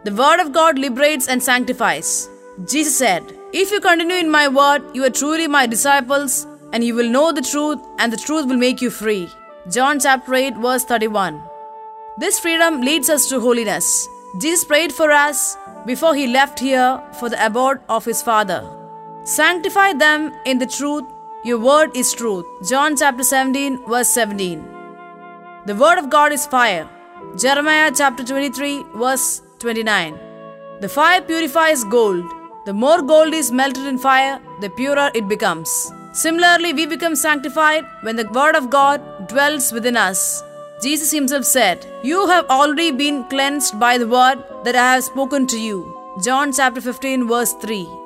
The word of God liberates and sanctifies. Jesus said, "If you continue in my word, you are truly my disciples, and you will know the truth, and the truth will make you free." John chapter 8, verse 31. This freedom leads us to holiness. Jesus prayed for us before he left here for the abode of his Father. Sanctify them in the truth. Your word is truth. John chapter 17, verse 17. The word of God is fire. Jeremiah chapter 23, verse 29. The fire purifies gold. The more gold is melted in fire, the purer it becomes. Similarly, we become sanctified when the word of God dwells within us. Jesus himself said, "You have already been cleansed by the word that I have spoken to you." John chapter 15, verse 3.